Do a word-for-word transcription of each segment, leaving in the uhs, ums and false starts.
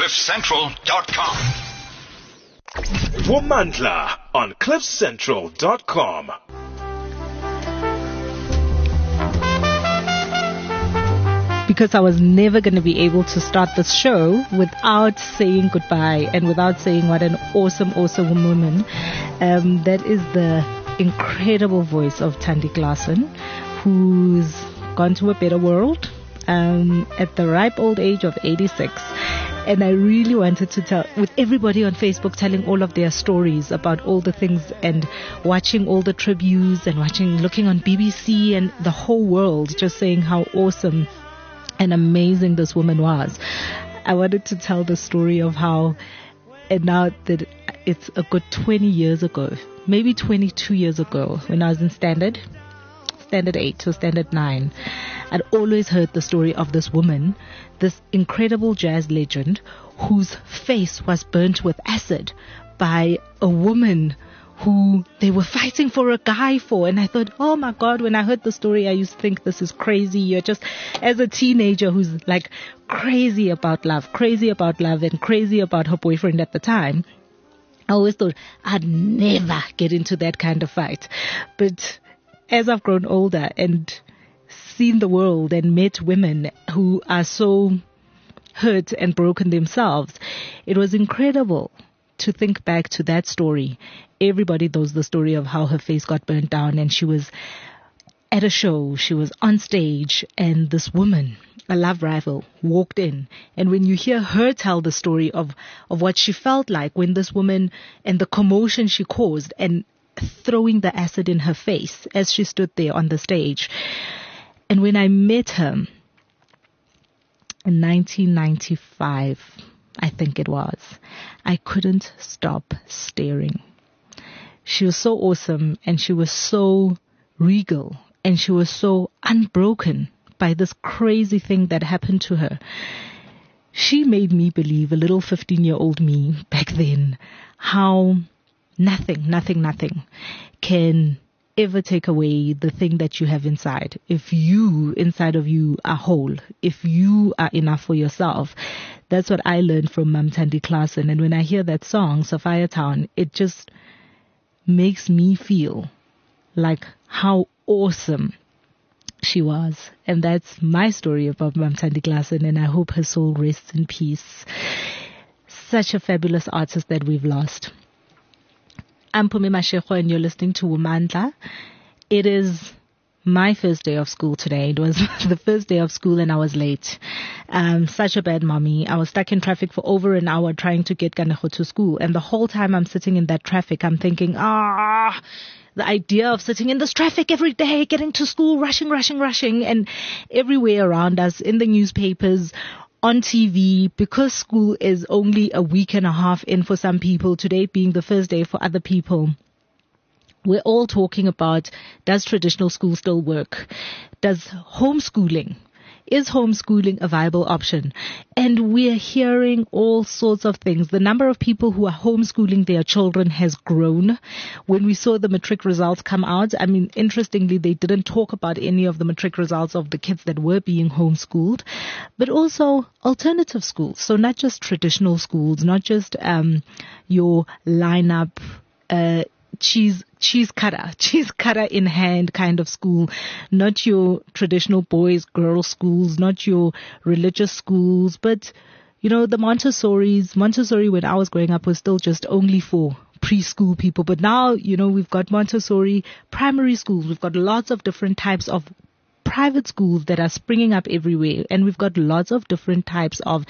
cliff central dot com. Womandla on cliff central dot com. Because I was never going to be able to start this show without saying goodbye and without saying what an awesome, awesome woman. Um, that is the incredible voice of Thandi Klaasen, who's gone to a better world um, at the ripe old age of eighty-six. And I really wanted to tell, with everybody on Facebook telling all of their stories about all the things and watching all the tributes and watching, looking on B B C and the whole world just saying how awesome and amazing this woman was. I wanted to tell the story of how, and now that it's a good twenty years ago, maybe twenty-two years ago, when I was in standard, standard eight or standard nine, I'd always heard the story of this woman, this incredible jazz legend whose face was burnt with acid by a woman who they were fighting for a guy for. And I thought, oh my God, when I heard the story, I used to think this is crazy. You're just, as a teenager who's like crazy about love, crazy about love and crazy about her boyfriend at the time, I always thought I'd never get into that kind of fight. But as I've grown older and seen the world and met women who are so hurt and broken themselves, it was incredible to think back to that story. Everybody knows the story of how her face got burnt down and she was at a show, she was on stage, and this woman, a love rival, walked in. And when you hear her tell the story of, of what she felt like when this woman and the commotion she caused and throwing the acid in her face as she stood there on the stage. And when I met her in nineteen ninety-five, I think it was, I couldn't stop staring. She was so awesome and she was so regal and she was so unbroken by this crazy thing that happened to her. She made me believe, a little fifteen-year-old me back then, how nothing, nothing, nothing can ever take away the thing that you have inside. If you, inside of you, are whole, if you are enough for yourself. That's what I learned from Mum Thandi Klaasen. And when I hear that song, Sophia Town, it just makes me feel like how awesome she was. And that's my story about Mum Thandi Klaasen, and I hope her soul rests in peace. Such a fabulous artist that we've lost. I'm Pumi Mashego and you're listening to Womandla. It is my first day of school today. It was the first day of school and I was late. Um, such a bad mommy. I was stuck in traffic for over an hour trying to get Kanego to school. And the whole time I'm sitting in that traffic, I'm thinking, ah, the idea of sitting in this traffic every day, getting to school, rushing, rushing, rushing, and everywhere around us, in the newspapers, on T V, because school is only a week and a half in for some people, today being the first day for other people. We're all talking about, does traditional school still work? Does homeschooling, is homeschooling a viable option? And we're hearing all sorts of things. The number of people who are homeschooling their children has grown. When we saw the matric results come out, I mean, interestingly, they didn't talk about any of the matric results of the kids that were being homeschooled, but also alternative schools. So not just traditional schools, not just um, your lineup, uh, cheese cheese cutter, cheese cutter in hand kind of school, not your traditional boys, girls schools, not your religious schools, but, you know, the Montessori's. Montessori when I was growing up was still just only for preschool people. But now, you know, we've got Montessori primary schools. We've got lots of different types of private schools that are springing up everywhere. And we've got lots of different types of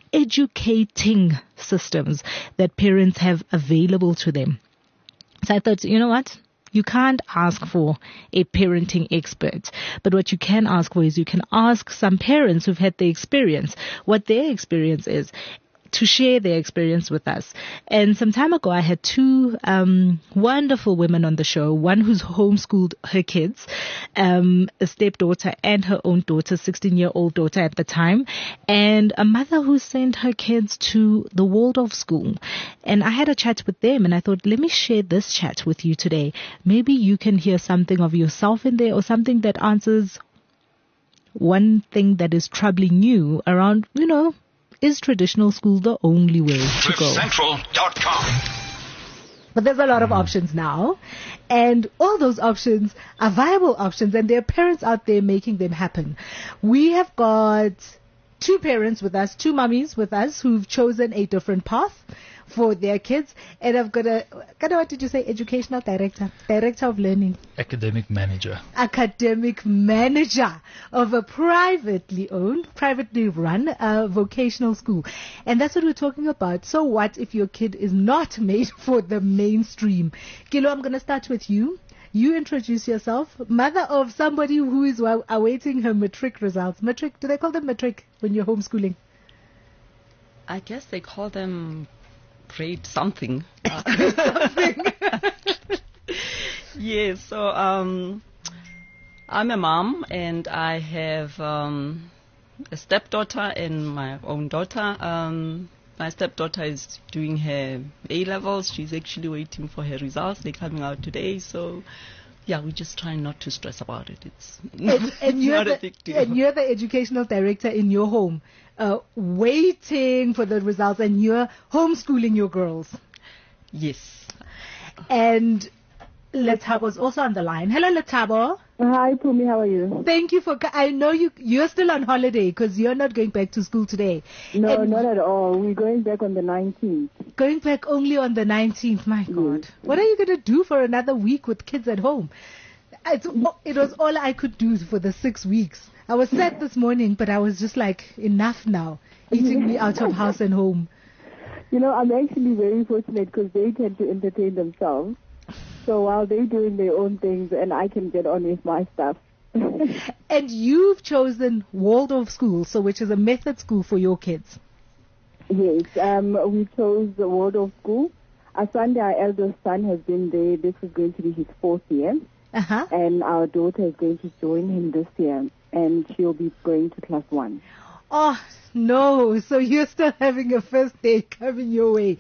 educating systems that parents have available to them. So I thought, you know what? You can't ask for a parenting expert, but what you can ask for is you can ask some parents who've had the experience, what their experience is, to share their experience with us. And some time ago, I had two um, wonderful women on the show, one who's homeschooled her kids, um, a stepdaughter and her own daughter, sixteen-year-old daughter at the time, and a mother who sent her kids to the Waldorf school. And I had a chat with them, and I thought, let me share this chat with you today. Maybe you can hear something of yourself in there, or something that answers one thing that is troubling you around, you know, is traditional school the only way to go? cliff central dot com. But there's a lot of options now, and all those options are viable options, and there are parents out there making them happen. We have got two parents with us, two mummies with us, who've chosen a different path for their kids, and I've got a, kind of what did you say, educational director, director of learning, Academic manager. academic manager of a privately owned, privately run uh, vocational school. And that's what we're talking about. So what if your kid is not made for the mainstream? Kilo, I'm going to start with you. You introduce yourself, mother of somebody who is wa- awaiting her matric results. Matric, do they call them matric when you're homeschooling? I guess they call them grade something. Yes, so um, I'm a mom, and I have um, a stepdaughter and my own daughter. Um, my stepdaughter is doing her A-levels. She's actually waiting for her results. They're coming out today, so yeah, we're just trying not to stress about it. It's, And, and, you're not the, a big deal. and you're the educational director in your home, uh, waiting for the results, and you're homeschooling your girls. Yes. And Letabo's also on the line. Hello, Letabo. Hi, Pumi, how are you? Thank you for. co- I know you. You're still on holiday because you're not going back to school today. No, And not at all. We're going back on the nineteenth. Going back only on the nineteenth. My God, what are you going to do for another week with kids at home? It's, it was all I could do for the six weeks. I was sad this morning, but I was just like, enough now. Eating me out of house and home. You know, I'm actually very fortunate because they tend to entertain themselves. So while they're doing their own things and I can get on with my stuff. And you've chosen Waldorf School, so which is a method school for your kids. Yes, um, we chose the Waldorf School. Asande, our eldest son, has been there. This is going to be his fourth year. Uh-huh. And our daughter is going to join him this year. And she'll be going to class one. Oh, no. So you're still having a first day coming your way.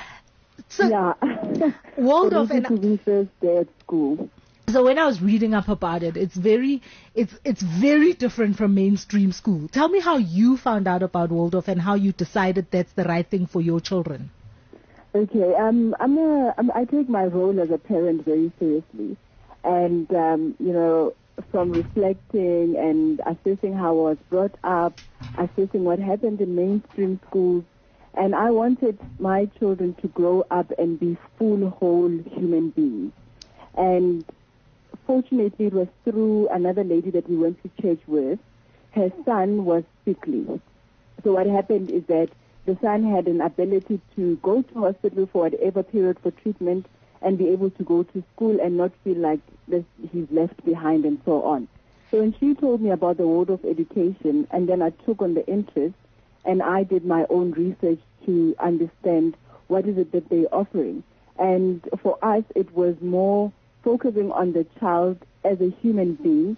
So, Yeah. Waldorf, So this is and to be first day at school. so when I was reading up about it, it's very, it's, it's very different from mainstream school. Tell me how you found out about Waldorf and how you decided that's the right thing for your children. Okay, um, I'm a, I'm, I take my role as a parent very seriously. And, um, you know, from reflecting and assessing how I was brought up, assessing what happened in mainstream schools, and I wanted my children to grow up and be full, whole human beings. And fortunately, it was through another lady that we went to church with. Her son was sickly. So what happened is that the son had an ability to go to hospital for whatever period for treatment and be able to go to school and not feel like this, he's left behind and so on. So when she told me about the world of education, and then I took on the interest, and I did my own research to understand what is it that they're offering. And for us, it was more focusing on the child as a human being,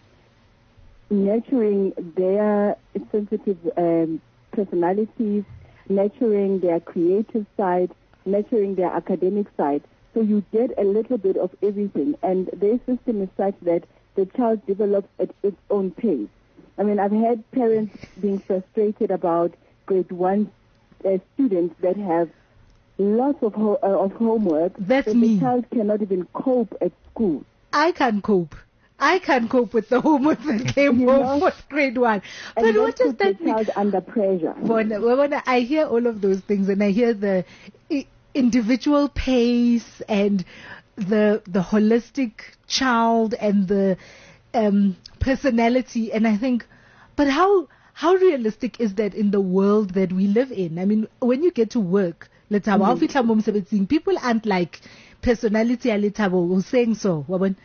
nurturing their sensitive um, personalities, nurturing their creative side, nurturing their academic side. So you get a little bit of everything. And their system is such that the child develops at its own pace. I mean, I've had parents being frustrated about grade one uh, students that have lots of ho- uh, of homework. That's that me. The child cannot even cope at school. I can't cope. I can't cope with the homework that came You home know? for grade one. And But that what does puts the that mean? child under pressure. When, when I hear all of those things and I hear the i- individual pace and the the holistic child and the um, personality, and I think, but how how realistic is that in the world that we live in? I mean, when you get to work, let's have mm-hmm. people aren't like personality a little who's saying so.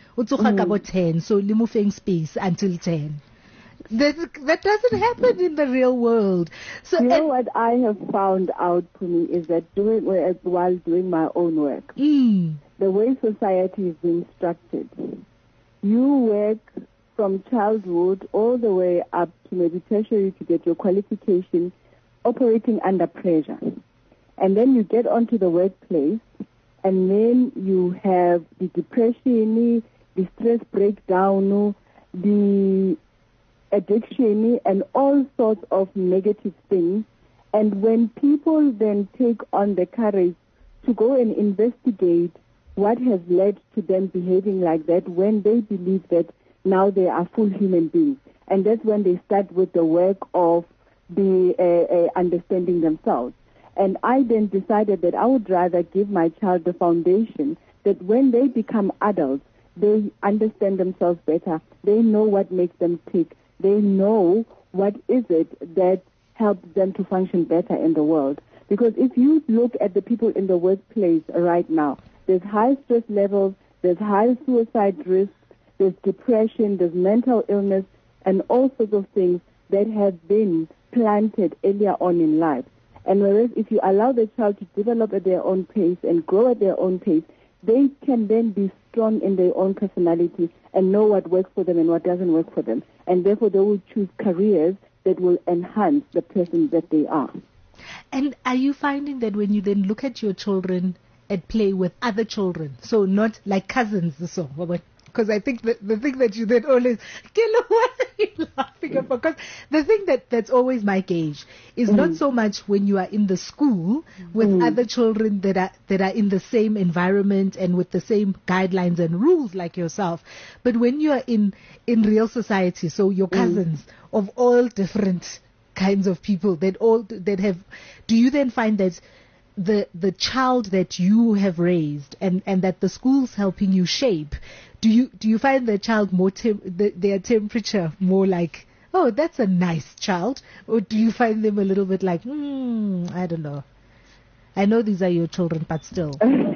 Mm. ten, so moving space until ten. That, that doesn't happen in the real world. So You know and, what I have found out for me is that doing while doing my own work, mm, the way society is being structured, you work from childhood all the way up to maybe tertiary to get your qualification, operating under pressure. And then you get onto the workplace, and then you have the depression, the stress breakdown, the addiction, and all sorts of negative things. And when people then take on the courage to go and investigate what has led to them behaving like that, when they believe that now they are full human beings. And that's when they start with the work of the uh, uh, understanding themselves. And I then decided that I would rather give my child the foundation that when they become adults, they understand themselves better. They know what makes them tick. They know what is it that helps them to function better in the world. Because if you look at the people in the workplace right now, there's high stress levels, there's high suicide risk, there's depression, there's mental illness, and all sorts of things that have been planted earlier on in life. And whereas if you allow the child to develop at their own pace and grow at their own pace, they can then be strong in their own personality and know what works for them and what doesn't work for them. And therefore they will choose careers that will enhance the person that they are. And are you finding that when you then look at your children at play with other children, so not like cousins, so because I think that the thing that you then always, Kilo, what are you laughing about? Because the thing that, that's always my gauge is mm. not so much when you are in the school with mm. other children that are that are in the same environment and with the same guidelines and rules like yourself, but when you are in in real society, so your cousins mm. of all different kinds of people that all that have, do you then find that the the child that you have raised and, and that the school's helping you shape, do you do you find the child more tem- the, their temperature more like, oh, that's a nice child, or do you find them a little bit like, hmm, I don't know. I know these are your children, but still.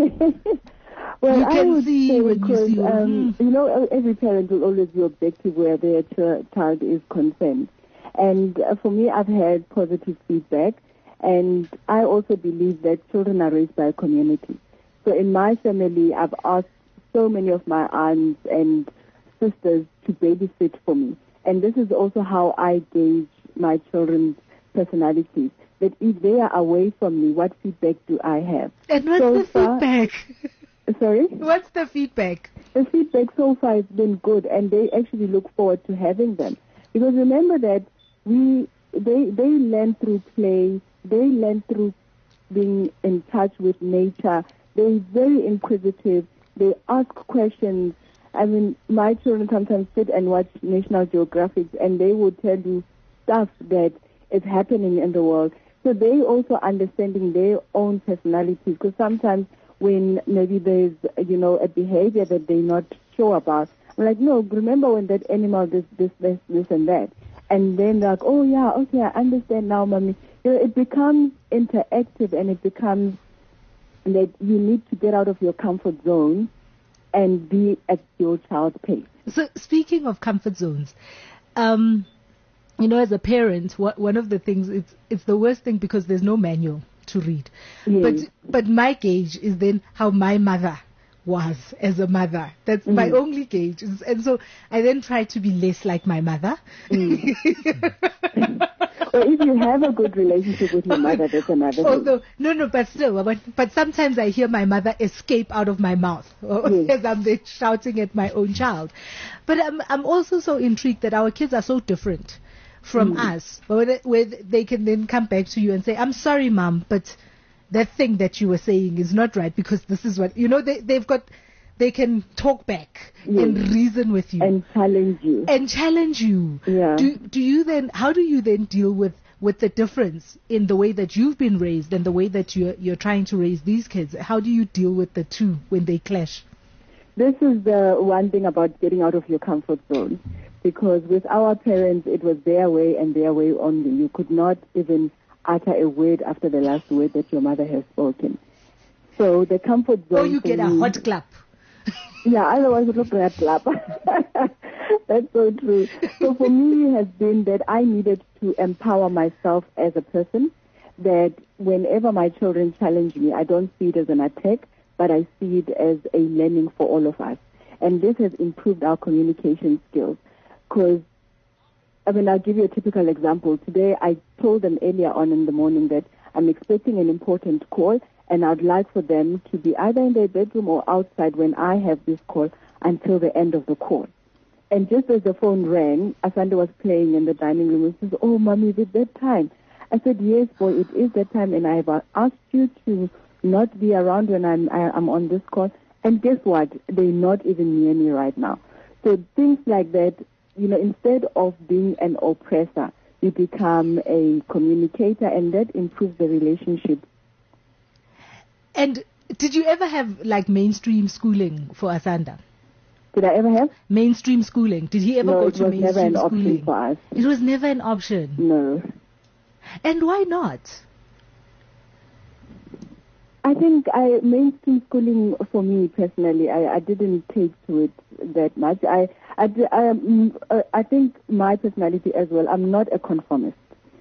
Well, you I can would see say when because, you see. Um, mm. You know, every parent will always be objective where their ch- child is concerned. And uh, for me, I've had positive feedback. And I also believe that children are raised by a community. So in my family, I've asked so many of my aunts and sisters to babysit for me. And this is also how I gauge my children's personalities. That if they are away from me, what feedback do I have? And what's so the far, feedback? Sorry? What's the feedback? The feedback so far has been good, and they actually look forward to having them. Because remember that we they they learn through play, they learn through being in touch with nature. They're very inquisitive. They ask questions. I mean, my children sometimes sit and watch National Geographic, and they will tell you stuff that is happening in the world. So they also understanding their own personalities, because sometimes when maybe there's, you know, a behavior that they're not sure about, I'm like, no, remember when that animal did this, this, this, and that. And then they're like, oh, yeah, okay, I understand now, mommy. You know, it becomes interactive, and it becomes that you need to get out of your comfort zone and be at your child's pace. So speaking of comfort zones, um, you know, as a parent, what, one of the things, it's it's the worst thing because there's no manual to read. Yes. But but my gauge is then how my mother was as a mother. That's mm. my only gauge. And so I then try to be less like my mother. Mm. Well, if you have a good relationship with your mother, that's another thing. Although, no, no, but still, but, but sometimes I hear my mother escape out of my mouth Yes. as I'm there shouting at my own child. But I'm, I'm also so intrigued that our kids are so different from mm. us, where they, where they can then come back to you and say, I'm sorry, Mom, but that thing that you were saying is not right because this is what, you know, they, they've got, they can talk back yes. and reason with you. And challenge you. And challenge you. Yeah. Do, do you then, how do you then deal with, with the difference in the way that you've been raised and the way that you're, you're trying to raise these kids? How do you deal with the two when they clash? This is the one thing about getting out of your comfort zone. Because with our parents, it was their way and their way only. You could not even utter a word after the last word that your mother has spoken. So the comfort zone... Oh, you get a me, hot clap. Yeah, otherwise it looks like a clap. That's so true. So for me, it has been that I needed to empower myself as a person, that whenever my children challenge me, I don't see it as an attack, but I see it as a learning for all of us. And this has improved our communication skills. Because, I mean, I'll give you a typical example. Today, I told them earlier on in the morning that I'm expecting an important call, and I'd like for them to be either in their bedroom or outside when I have this call until the end of the call. And just as the phone rang, Asanda was playing in the dining room and says, oh, Mommy, it's that time. I said, yes, boy, it is that time, and I've asked you to not be around when I'm, I, I'm on this call. And guess what? They're not even near me right now. So things like that, you know, instead of being an oppressor, you become a communicator, and that improves the relationship. And did you ever have like mainstream schooling for Asanda? Did I ever have? Mainstream schooling. Did he ever no, go it to was mainstream never an schooling? option for us. It was never an option. No. And why not? I think I mainstream schooling for me personally, I, I didn't take to it that much. I I, um, uh, I think my personality as well. I'm not a conformist,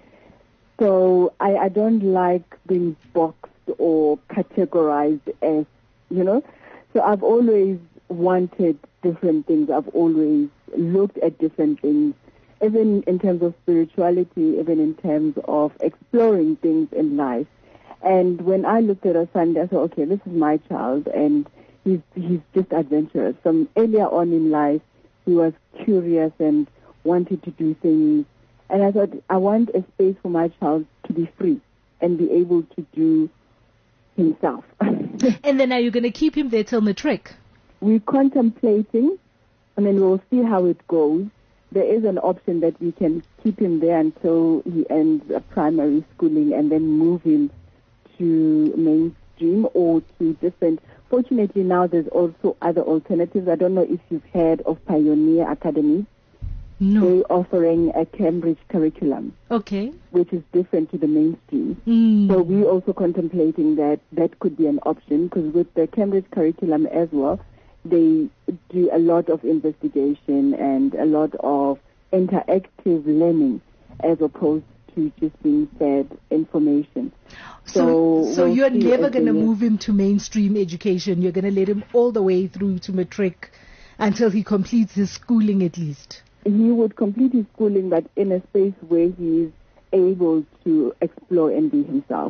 so I, I don't like being boxed or categorized as, you know. So I've always wanted different things. I've always looked at different things, even in terms of spirituality, even in terms of exploring things in life. And when I looked at Asanda, I thought, okay, this is my child, and he's he's just adventurous. From earlier on in life, he was curious and wanted to do things. And I thought, I want a space for my child to be free and be able to do himself. And then are you going to keep him there till matric? We're contemplating, and then we'll see how it goes. There is an option that we can keep him there until he ends uh, primary schooling and then move him to mainstream or to different. Fortunately, now there's also other alternatives. I don't know if you've heard of Pioneer Academy. No. They're offering a Cambridge curriculum. Okay. Which is different to the mainstream. Mm. So we're also contemplating that that could be an option, because with the Cambridge curriculum as well, they do a lot of investigation and a lot of interactive learning as opposed to just being fed information. So, so, so we'll you're never going to year. move him to mainstream education. You're going to let him all the way through to matric until he completes his schooling at least. He would complete his schooling, but in a space where he's able to explore and be himself.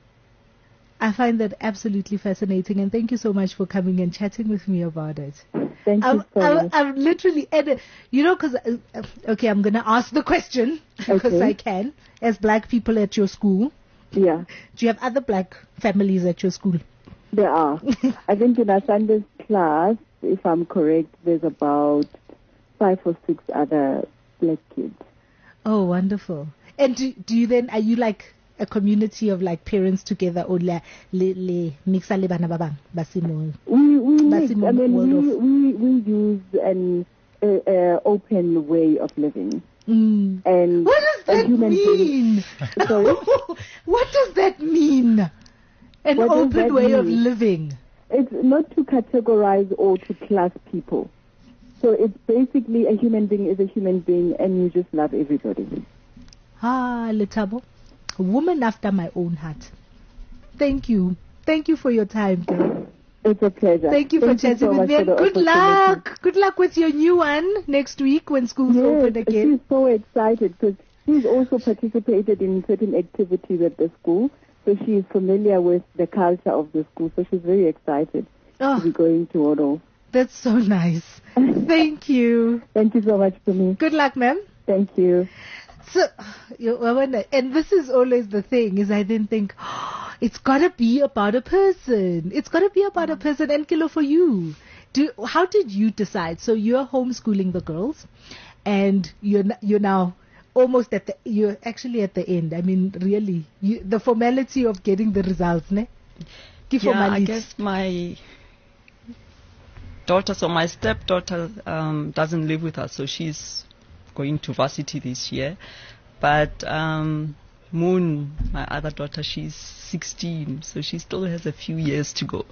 I find that absolutely fascinating, and thank you so much for coming and chatting with me about it. Thank I'm, you so I'm, much. I'm literally, and, you know, because, uh, okay, I'm going to ask the question, because Okay. I can, as black people at your school. Yeah. Do you have other black families at your school? There are. I think in Asanda's class, if I'm correct, there's about five or six other black kids. Oh, wonderful. And do, do you then, are you like a community of like parents together, or le, le, le mixa le bana ba bang ba se mo- We, we, ba mix. se mo I mean, world we, of- we, we use an uh, uh, open way of living. Mm. And What does a that human being- mean? Sorry? What does that mean? An What does open that way of mean? living. It's not to categorize or to class people. So it's basically a human being is a human being, and you just love everybody. Ah, Letabo, a woman after my own heart. Thank you. Thank you for your time, girl. It's a pleasure. Thank you for Thank chatting so with much me, for and the good opportunity. luck. Good luck with your new one next week when school's Yes, open again. she's so excited because she's also participated in certain activities at the school, so she is familiar with the culture of the school, so she's very excited Oh. to be going to Odo. That's so nice. Thank you. Thank you so much for me. Good luck, ma'am. Thank you. So, you- I wonder- and this is always the thing, is I then think, oh, it's got to be about a person. It's got to be about a person. And Kilo, for you, do, how did you decide? So you're homeschooling the girls, and you're n- you're now almost at the, you're actually at the end. I mean, really, you, the formality of getting the results, ne? Ki Yeah, I formality. guess my daughter, so my stepdaughter um, doesn't live with us, so she's going to varsity this year. But um, Moon, my other daughter, she's sixteen, so she still has a few years to go.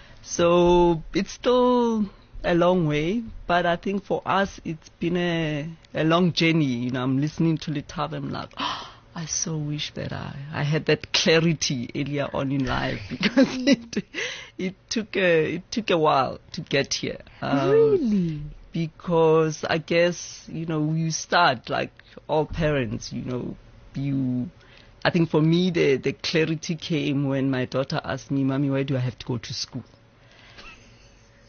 So it's still a long way, but I think for us it's been a, a long journey. You know, I'm listening to Letabo, I'm like, oh, I so wish that I, I had that clarity earlier on in life, because it it took a it took a while to get here. Um, Really? Because I guess, you know, you start like all parents, you know, you. I think for me the the clarity came when my daughter asked me, "Mommy, why do I have to go to school?"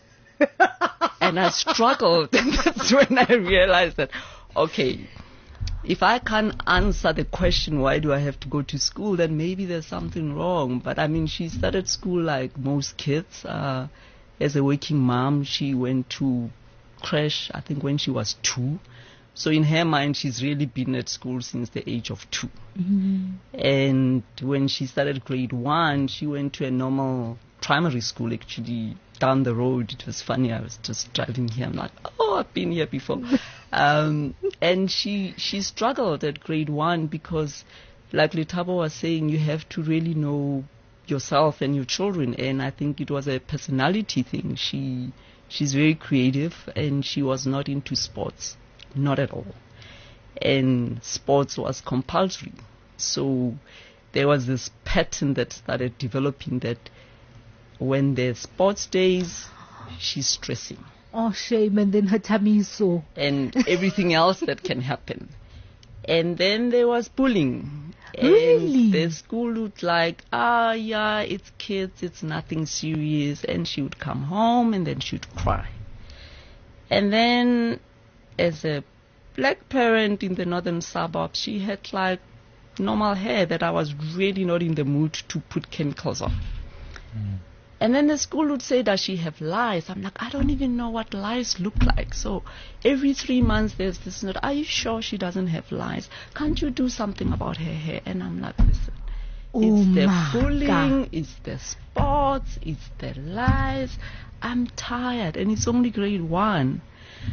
And I struggled. And that's when I realized that, okay, if I can't answer the question, why do I have to go to school, then maybe there's something wrong. But I mean, she started school like most kids. Uh, as a working mom, she went to crash, I think, when she was two. So in her mind, she's really been at school since the age of two. Mm-hmm. And when she started grade one, she went to a normal primary school, actually, down the road. It was funny. I was just driving here. I'm like, oh, I've been here before. um, and she she struggled at grade one because, like Letabo was saying, you have to really know yourself and your children. And I think it was a personality thing. She she's very creative, and she was not into sports, not at all. And sports was compulsory. So there was this pattern that started developing that when there's sports days, she's stressing. Oh, shame. And then her tummy is sore. And everything else that can happen. And then there was bullying. Really? And the school would like, ah, yeah, it's kids, it's nothing serious. And she would come home and then she would cry. And then as a black parent in the northern suburbs, she had like normal hair that I was really not in the mood to put chemicals on. Mm. And then the school would say, does she have lice? I'm like, I don't even know what lice look like. So every three months there's this note, are you sure she doesn't have lice? Can't you do something about her hair? And I'm like, listen, oh it's the bullying, God. it's the sports, it's the lies. I'm tired, and it's only grade one.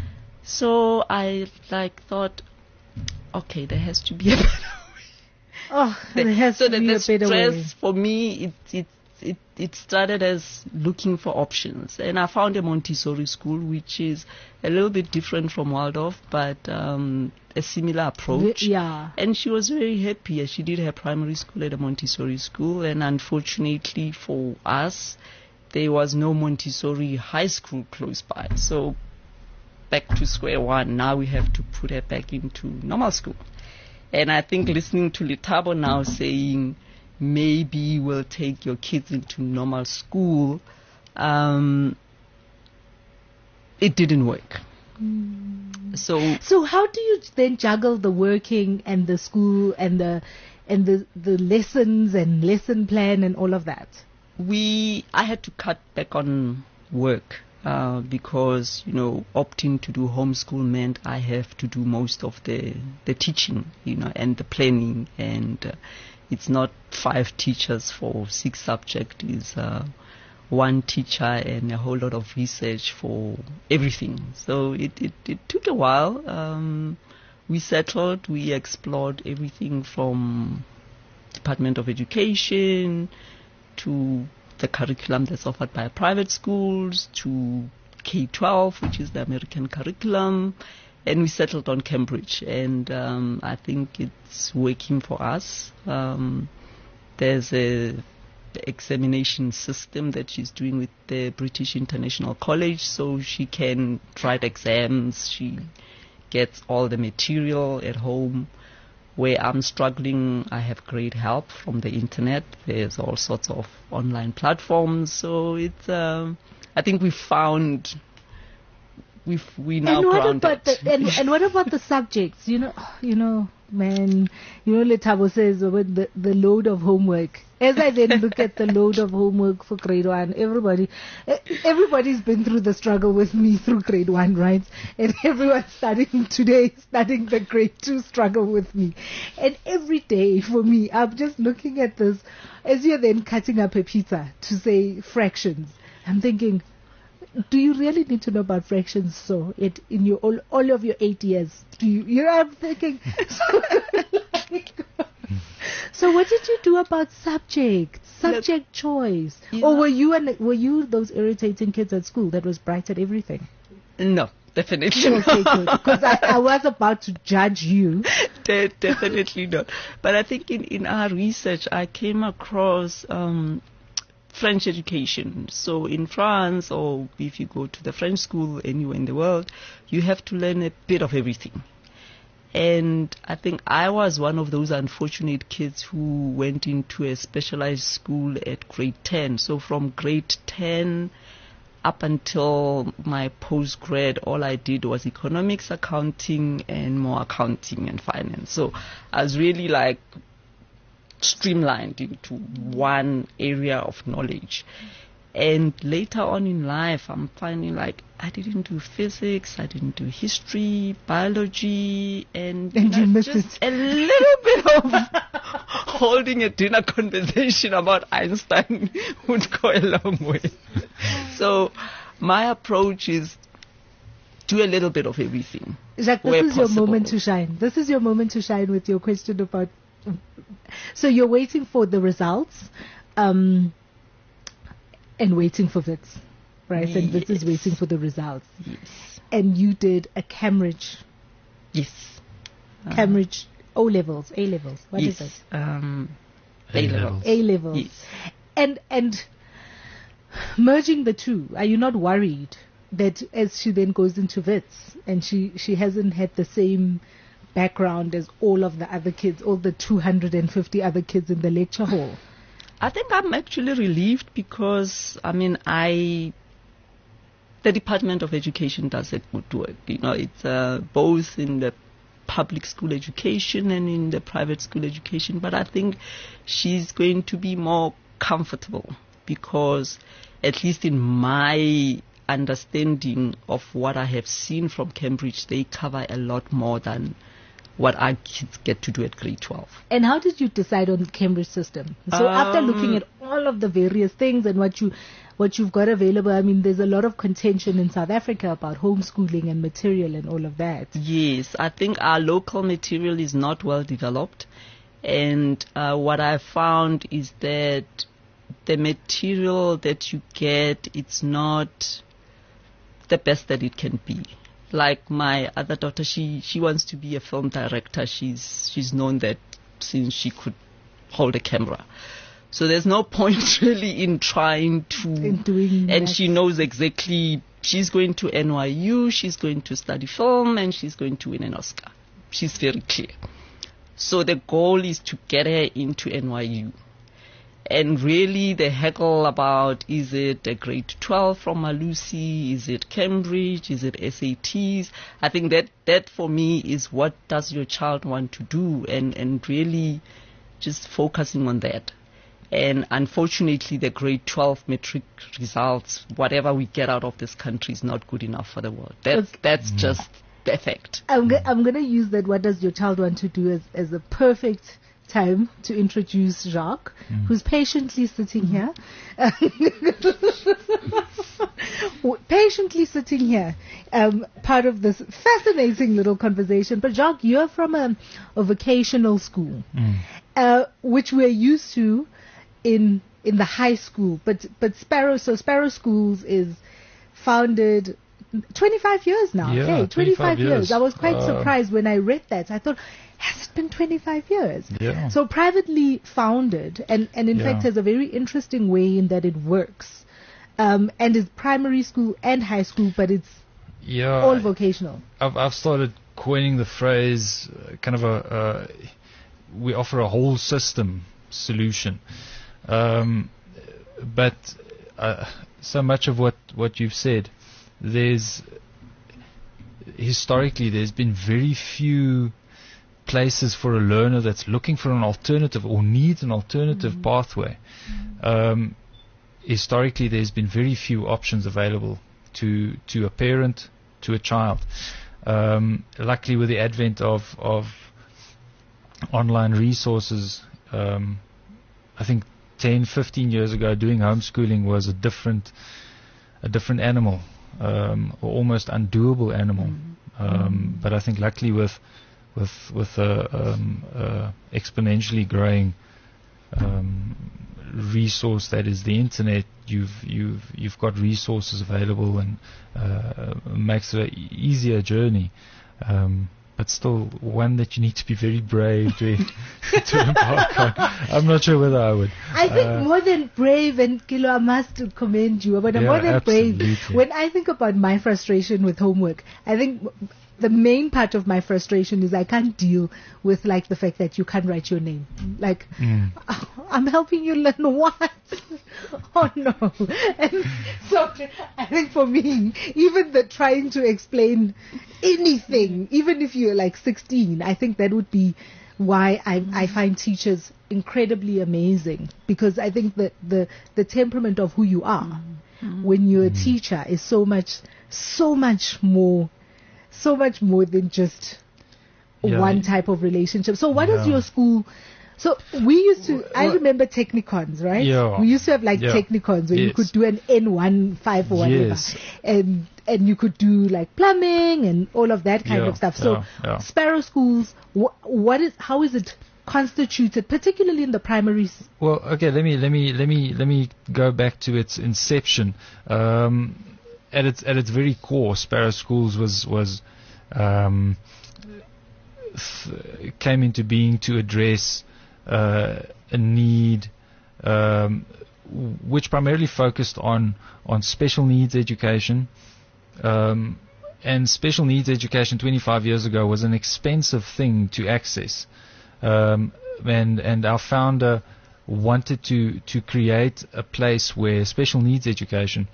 So I like thought, okay, there has to be a better way. Oh, there has so to that be the a better stress way. for me, it, it it it started as looking for options, and I found a Montessori school, which is a little bit different from Waldorf, but um, a similar approach. Yeah. And she was very happy. She did her primary school at a Montessori school, and unfortunately for us, there was no Montessori high school close by. So back to square one. Now we have to put her back into normal school. And I think listening to Letabo now saying, maybe we'll take your kids into normal school, um, it didn't work. Mm. So, so how do you then juggle the working and the school and the and the the lessons and lesson plan and all of that? We, I had to cut back on work uh, because you know opting to do homeschool meant I have to do most of the the teaching, you know, and the planning and. Uh, It's not five teachers for six subjects. It's uh, one teacher and a whole lot of research for everything. So it, it, it took a while. Um, we settled. We explored everything from Department of Education to the curriculum that's offered by private schools to K twelve, which is the American curriculum. And we settled on Cambridge, and um, I think it's working for us. Um, there's a examination system that she's doing with the British International College, so she can write exams. She gets all the material at home. Where I'm struggling, I have great help from the internet. There's all sorts of online platforms, so it's. Um, I think we found. We've, we now and what grounded. about the, and, and what about the subjects? You know, you know, man, you know, Letabo says about the, the load of homework. As I then look at the load of homework for grade one, everybody, everybody's been through the struggle with me through grade one, right? And everyone's starting today, starting the grade two struggle with me. And every day for me, I'm just looking at this, as you're then cutting up a pizza to say fractions. I'm thinking, do you really need to know about fractions? So it in your all, all of your eight years, do you? You know, I'm thinking. So, so what did you do about subject, subject Look, choice, or were you and were you those irritating kids at school that was bright at everything? No, definitely not. Okay, good. Because I, I was about to judge you. De- definitely not. But I think in in our research, I came across. Um, French education. So in France, or if you go to the French school anywhere in the world, you have to learn a bit of everything. And I think I was one of those unfortunate kids who went into a specialized school at grade ten. So from grade ten up until my postgrad, all I did was economics, accounting, and more accounting and finance. So I was really like streamlined into one area of knowledge. And later on in life, I'm finding like I didn't do physics, I didn't do history, biology, and, And you know, missed just it. a little bit of holding a dinner conversation about Einstein would go a long way. So my approach is do a little bit of everything. Jacques, this where is your possible. moment to shine. This is your moment to shine with your question about. So you're waiting for the results, um, and waiting for Wits, right? And Wits is Yes. waiting for the results. Yes. And you did a Cambridge, Yes. Uh, Cambridge O levels, A levels. What is yes. it? Um, A A-level. levels. A levels. Yes. And and merging the two, are you not worried that as she then goes into Wits and she she hasn't had the same background as all of the other kids, all the two hundred fifty other kids in the lecture hall? I think I'm actually relieved because, I mean, I, the Department of Education does a good work. You know, it's uh, both in the public school education and in the private school education. But I think she's going to be more comfortable because, at least in my understanding of what I have seen from Cambridge, they cover a lot more than what our kids get to do at grade twelve. And how did you decide on the Cambridge system? So after looking at all of the various things and what you what you've got available, I mean, there's a lot of contention in South Africa about homeschooling and material and all of that. Yes, I think our local material is not well developed. And uh, what I found is that the material that you get, it's not the best that it can be. Like my other daughter, she, she wants to be a film director. She's she's known that since she could hold a camera. So there's no point really in trying to, In doing and that. she knows exactly, she's going to N Y U, she's going to study film, and she's going to win an Oscar. She's very clear. So the goal is to get her into N Y U. And really the heckle about, is it a grade twelve from Malusi? Is it Cambridge? Is it S A Ts? I think that, that for me is what does your child want to do, and, and really just focusing on that. And unfortunately, the grade twelve matric results, whatever we get out of this country, is not good enough for the world. That's, Okay. that's just the fact. I'm, go- I'm going to use that what does your child want to do as, as a perfect time to introduce Jacques, who's patiently sitting here. patiently sitting here, um, part of this fascinating little conversation. But Jacques, you're from a, a vocational school, uh, which we're used to in in the high school. But but Sparrow, so Sparrow Schools is founded twenty-five years now. Yeah, okay, twenty-five years. years. I was quite Uh, surprised when I read that. I thought, has it been twenty-five years? Yeah. So privately founded, and, and in Yeah. fact has a very interesting way in that it works. Um, and is primary school and high school, but it's Yeah. all vocational. I've, I've started coining the phrase, uh, kind of a, uh, we offer a whole system solution. Um, but uh, so much of what, what you've said, there's, historically, there's been very few places for a learner that's looking for an alternative or needs an alternative Mm-hmm. pathway. Um, historically, there's been very few options available to to a parent, to a child. Um, luckily, with the advent of of online resources, um, I think ten, fifteen years ago, doing homeschooling was a different a different animal, um, or almost undoable animal. Um, but I think luckily with with with a um, uh, exponentially growing um, resource that is the internet, you've you've you've got resources available, and uh, makes it an easier journey. Um, but still one that you need to be very brave to to embark on. I'm not sure whether I would. I think Uh, more than brave, and Kilo, I must commend you, but Yeah, more than brave, absolutely. when I think about my frustration with homework, I think w- the main part of my frustration is I can't deal with like the fact that you can't write your name. Like, Mm. I'm helping you learn what? Oh no. And so I think for me, even the trying to explain anything, even if you're like sixteen, I think that would be why I, I find teachers incredibly amazing, because I think that the, the temperament of who you are mm-hmm. when you're a teacher is so much, so much more, so much more than just yeah. one type of relationship. So what yeah. is your school? So we used to, I remember Technicons, right? Yeah. We used to have like yeah. Technicons where yes. you could do an N one five or whatever. Yes. And and you could do like plumbing and all of that kind yeah. of stuff. So yeah. Yeah. Sparrow schools, wh- what is, how is it constituted, particularly in the primaries? Well, okay, let me, let me, let me, let me go back to its inception. Um, at its, at its very core, Sparrow Schools was, was, um, th- came into being to address Uh, a need um, which primarily focused on on special needs education, um, and special needs education twenty-five years ago was an expensive thing to access, um, and and our founder wanted to to create a place where special needs education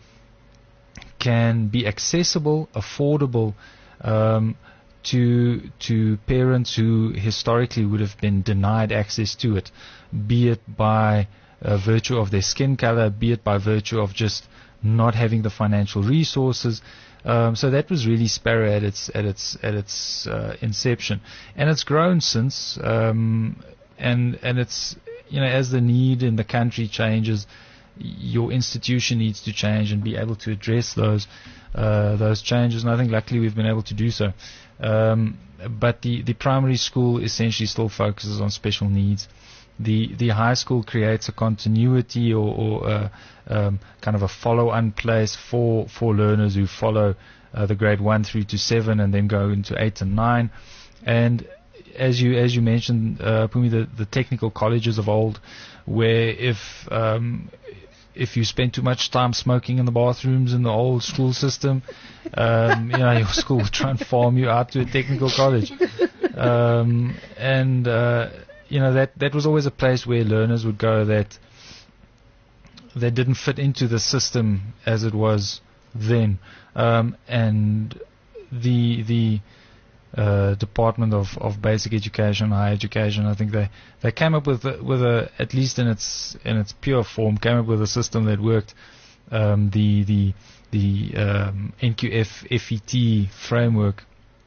can be accessible, affordable, um, to to parents who historically would have been denied access to it, be it by uh, virtue of their skin color, be it by virtue of just not having the financial resources. Um, so that was really Sparrow at its at its at its uh, inception, and it's grown since. Um, and and it's, you know, as the need in the country changes, your institution needs to change and be able to address those uh, those changes. And I think luckily we've been able to do so. Um, but the, the primary school essentially still focuses on special needs. The the high school creates a continuity or, or uh, um, kind of a follow-on place for, for learners who follow uh, the grade one through to seven and then go into eight and nine. And as you as you mentioned, uh, Pumi, the, the technical colleges of old, where if um, if you spend too much time smoking in the bathrooms in the old school system, um, you know, your school will try and farm you out to a technical college. Um, and, uh, you know, that, that was always a place where learners would go that they didn't fit into the system as it was then. Um, and the, the, Uh, Department of, of Basic Education, Higher Education, I think they, they came up with a, with a, at least in its in its pure form, came up with a system that worked. Um, the the the um, N Q F F E T framework.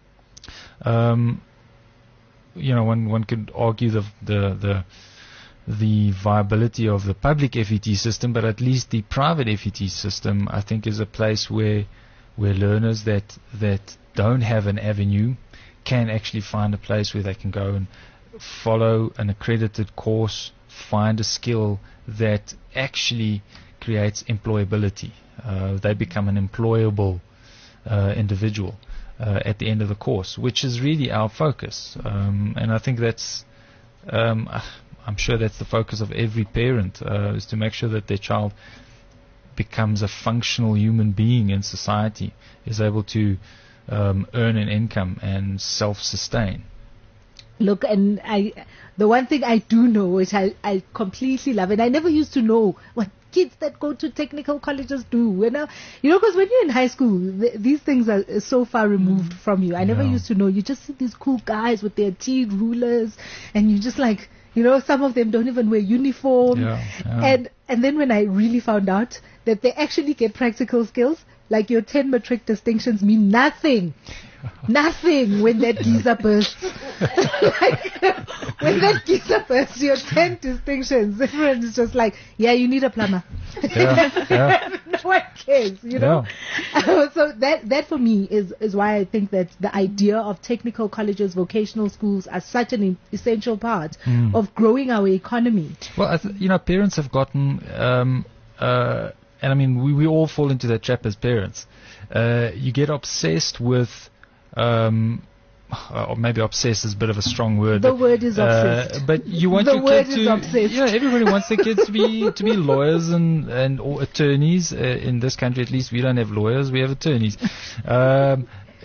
Um, you know, one one could argue the the the the viability of the public F E T system, but at least the private F E T system, I think, is a place where where learners that that don't have an avenue can actually find a place where they can go and follow an accredited course, find a skill that actually creates employability. Uh, they become an employable uh, individual uh, at the end of the course, which is really our focus. Um, and I think that's, um, I'm sure that's the focus of every parent, uh, is to make sure that their child becomes a functional human being in society, is able to um, earn an income and self-sustain. Look, and I, the one thing I do know, which I, I completely love, and I never used to know what kids that go to technical colleges do. You know, you know, because when you're in high school, th- these things are so far removed mm. from you. I never yeah. used to know. You just see these cool guys with their tea rulers, and you just like, you know, some of them don't even wear uniform. Yeah, yeah. And and then when I really found out that they actually get practical skills, like your ten matric distinctions mean nothing. Nothing when that geezer bursts. Like, when that geezer bursts, your ten distinctions, everyone is just like, yeah, you need a plumber. Yeah, yeah. No one cares, you know. Yeah. Uh, so that that for me is is why I think that the idea of technical colleges, vocational schools, are such an in- essential part mm. of growing our economy. Well, I th- you know, parents have gotten, um, uh, and I mean, we we all fall into that trap as parents. Uh, you get obsessed with. Um, or maybe obsessed is a bit of a strong word. The but, word is obsessed. Uh, but you want the your word kid is to, obsessed. yeah, everybody wants their kids to be to be lawyers and and or attorneys. Uh, in this country, at least, we don't have lawyers; we have attorneys. Um,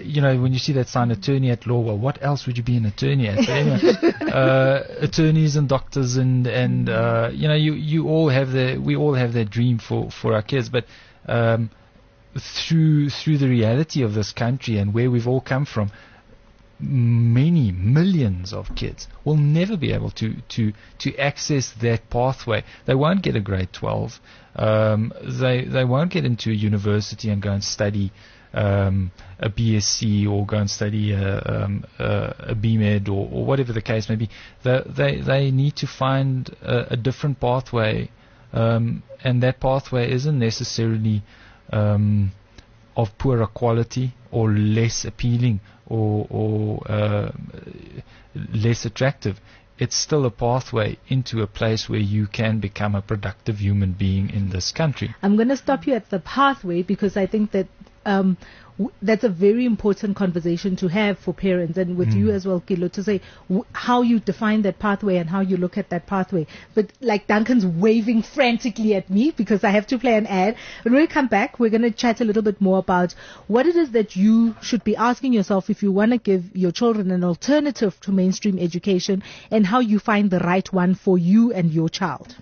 you know, when you see that sign, attorney at law, well, what else would you be an attorney at? But anyway, uh, attorneys and doctors and, and uh, you know, you, you all have the, we all have that dream for, for our kids. But um, through through the reality of this country and where we've all come from, many millions of kids will never be able to, to, to access that pathway. They won't get a grade twelve. Um, they they won't get into a university and go and study um, a B S c or go and study a, um, a, a B Med or, or whatever the case may be. They they, they need to find a, a different pathway, um, and that pathway isn't necessarily um, of poorer quality or less appealing or, or uh, less attractive. It's still a pathway into a place where you can become a productive human being in this country. I'm going to stop you at the pathway because I think that um, w- that's a very important conversation to have for parents and with mm. you as well, Kilo, to say w- how you define that pathway and how you look at that pathway. But like Duncan's waving frantically at me because I have to play an ad. When we come back, we're going to chat a little bit more about what it is that you should be asking yourself if you want to give your children an alternative to mainstream education and how you find the right one for you and your child.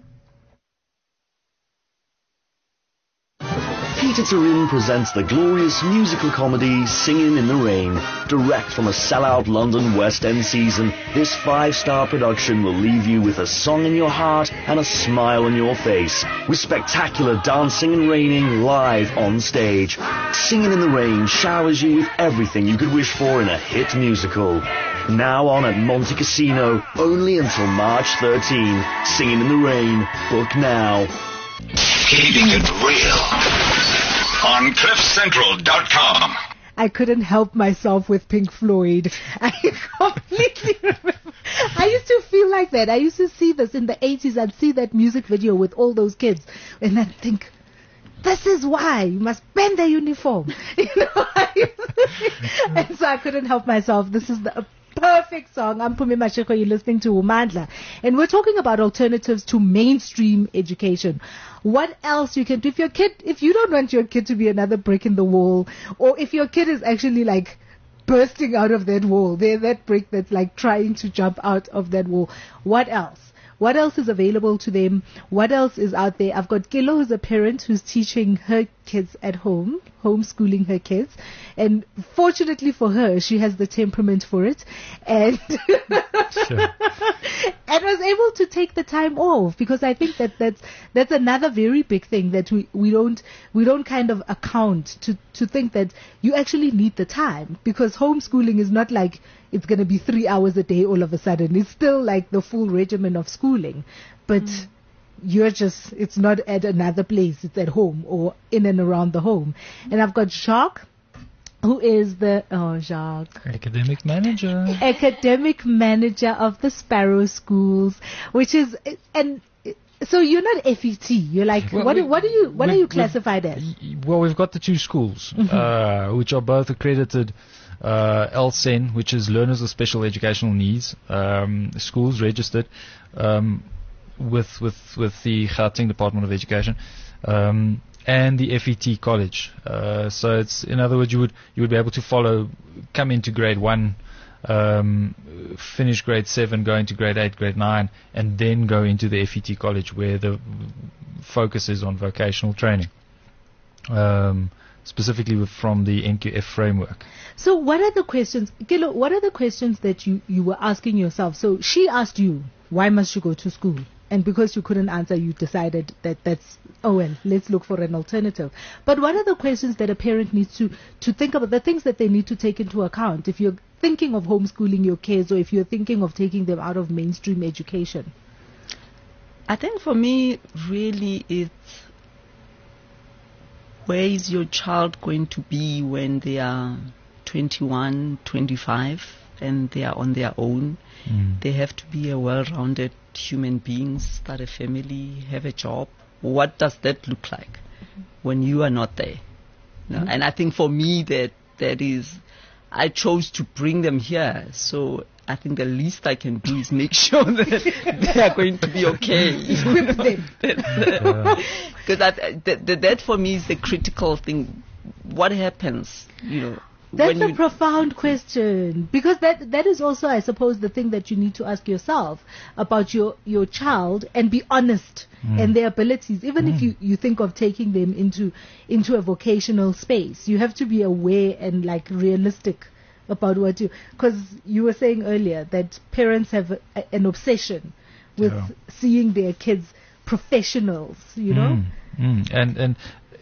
Peter Turin presents the glorious musical comedy Singing in the Rain. Direct from a sellout London West End season, this five-star production will leave you with a song in your heart and a smile on your face, with spectacular dancing and raining live on stage. Singing in the Rain showers you with everything you could wish for in a hit musical. Now on at Monte Casino, only until March thirteenth. Singing in the Rain. Book now. Keeping it real on cliff central dot com. I couldn't help myself with Pink Floyd. I completely remember. I used to feel like that. I used to see this in the eighties. I'd see that music video with all those kids and I'd think, this is why you must bend the uniform. You know, and so I couldn't help myself. This is the perfect song. I'm Pumi Mashiko. You're listening to Umandla. And we're talking about alternatives to mainstream education. What else you can do if your kid, if you don't want your kid to be another brick in the wall, or if your kid is actually like bursting out of that wall, they're that brick that's like trying to jump out of that wall. What else? What else is available to them? What else is out there? I've got Kilo, who's a parent who's teaching her kids at home, homeschooling her kids. And fortunately for her, she has the temperament for it. And, sure. and was able to take the time off, because I think that that's, that's another very big thing that we, we don't, we don't kind of account to, to think that you actually need the time, because homeschooling is not like it's going to be three hours a day all of a sudden. It's still like the full regimen of schooling, but mm. you're just, it's not at another place. It's at home or in and around the home. And I've got Jacques, who is the, oh, Jacques. Academic manager. Academic manager of the Sparrow Schools, which is, and so you're not F E T. You're like, well, what, we, what are you, what are you classified as? Well, we've got the two schools, mm-hmm. uh, which are both accredited. Uh, L S E N, which is Learners with Special Educational Needs, um, schools registered um, with with with the Gauteng Department of Education, um, and the F E T College. Uh, so it's, in other words, you would you would be able to follow, come into grade one, um, finish grade seven, go into grade eight, grade nine, and then go into the F E T College, where the focus is on vocational training. Um, specifically with, from the N Q F framework. So what are the questions, Kilo, what are the questions that you, you were asking yourself? So she asked you, why must you go to school? And because you couldn't answer, you decided that that's, oh well, let's look for an alternative. But what are the questions that a parent needs to, to think about, the things that they need to take into account if you're thinking of homeschooling your kids, or if you're thinking of taking them out of mainstream education? I think for me, really, it's, where is your child going to be when they are twenty-one, twenty-five, and they are on their own? Mm. They have to be a well-rounded human being, start a family, have a job. What does that look like mm-hmm. when you are not there? No? Mm-hmm. And I think for me, that that is, I chose to bring them here, so I think the least I can do is make sure that they are going to be okay. Equip them. Because that, that, that for me is the critical thing. What happens, you know, That's when a you, profound question, because that that is also, I suppose, the thing that you need to ask yourself about your, your child and be honest Mm. and their abilities. Even Mm. if you, you think of taking them into into a vocational space, you have to be aware and like realistic about what you. Because you were saying earlier that parents have a, an obsession with Yeah. seeing their kids professionals. You know. Mm, mm. And and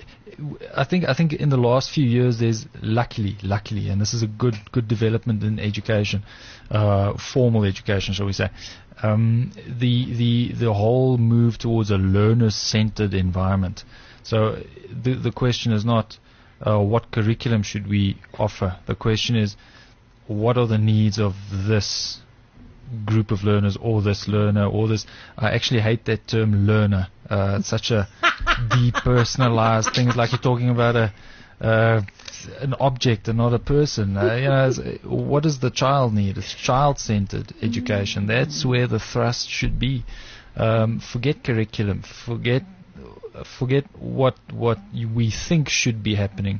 I think I think in the last few years, there's luckily, luckily, and this is a good good development in education, uh, formal education, shall we say. Um, the the the whole move towards a learner-centered environment. So the the question is not uh, what curriculum should we offer. The question is what are the needs of this group of learners, or this learner, or this. I actually hate that term learner. Uh, it's such a depersonalized thing. It's like you're talking about a uh, an object and not a person. Uh, you know, it's- what does the child need? It's child-centered education. That's where the thrust should be. Um, forget curriculum. Forget forget what what you- we think should be happening.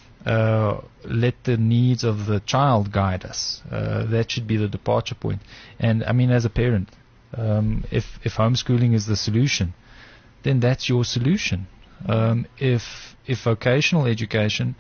Uh, let the needs of the child guide us. Uh, that should be the departure point. And I mean, as a parent, um, if if homeschooling is the solution, then that's your solution. Um, if if vocational education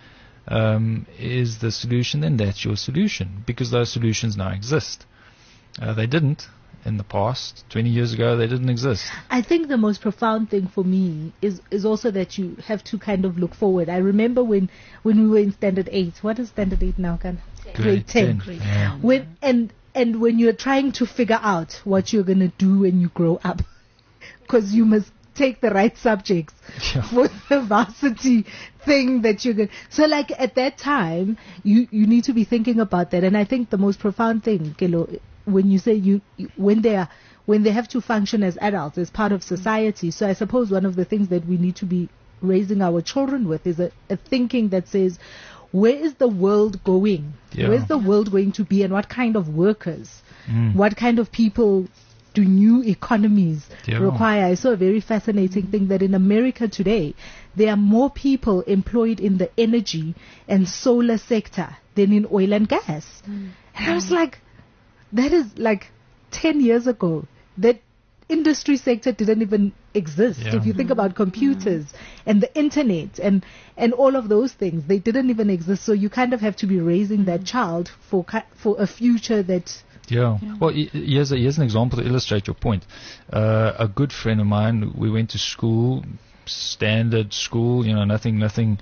um, is the solution, then that's your solution, because those solutions now exist. Uh, they didn't in the past. twenty years ago, they didn't exist. I think the most profound thing for me is, is also that you have to kind of look forward. I remember when, when we were in standard eight. What is standard eight now, Kan? Grade ten. ten. Yeah. When and and when you're trying to figure out what you're gonna do when you grow up, because you must take the right subjects Yeah. for the varsity thing that you're going. So like at that time, you you need to be thinking about that. And I think the most profound thing, Kelo, when you say you, you when they are when they have to function as adults, as part of society. So I suppose one of the things that we need to be raising our children with is a, a thinking that says, where is the world going? Yeah. Where's the world going to be, and what kind of workers, Mm. what kind of people do new economies Yeah. require? I saw a very fascinating thing that in America today, there are more people employed in the energy and solar sector than in oil and gas. And I was like, that is like ten years ago. That industry sector didn't even exist. Yeah. If you think about computers and the internet and, and all of those things, they didn't even exist. So you kind of have to be raising that child for ki- for a future that. Yeah. Well, y- here's, a, here's an example to illustrate your point. Uh, a good friend of mine, we went to school, standard school, you know, nothing, nothing,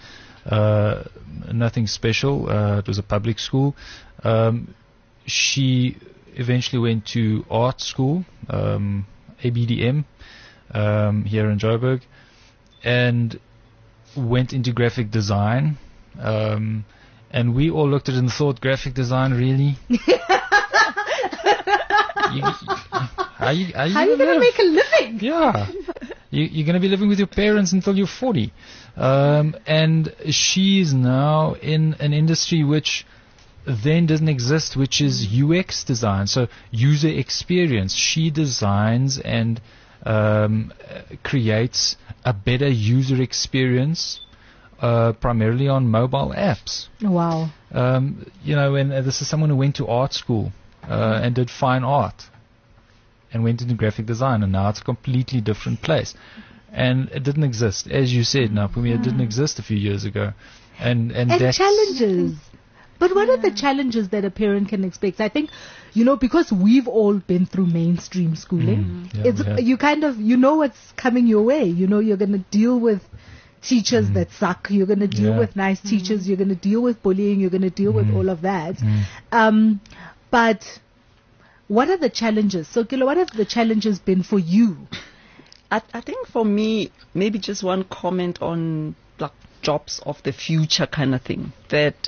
uh, nothing special. Uh, it was a public school. Um, she eventually went to art school, um, A B D M, um, here in Joburg, and went into graphic design. Um, and we all looked at it and thought, graphic design, really? you, are you, are you How are you gonna going to live? make a living? Yeah. You, you're going to be living with your parents until you're forty. Um, and she's now in an industry which then doesn't exist, which is U X design. So user experience. She designs and um, uh, creates a better user experience uh, primarily on mobile apps. Wow. Um, you know, and uh, this is someone who went to art school uh, and did fine art and went into graphic design, and now it's a completely different place. And it didn't exist, as you said, Napumi, it didn't exist a few years ago. And and, And that's, challenges. But what are the challenges that a parent can expect? I think, you know, because we've all been through mainstream schooling, Mm, yeah, it's we have. you kind of, you know what's coming your way. You know, you're going to deal with teachers that suck. You're going to deal Mm. Yeah. with nice teachers. You're going to deal with bullying. You're going to deal with Mm. all of that. Mm. Um, but what are the challenges? So, Kilo, what have the challenges been for you? I, I think for me, maybe just one comment on like jobs of the future kind of thing. That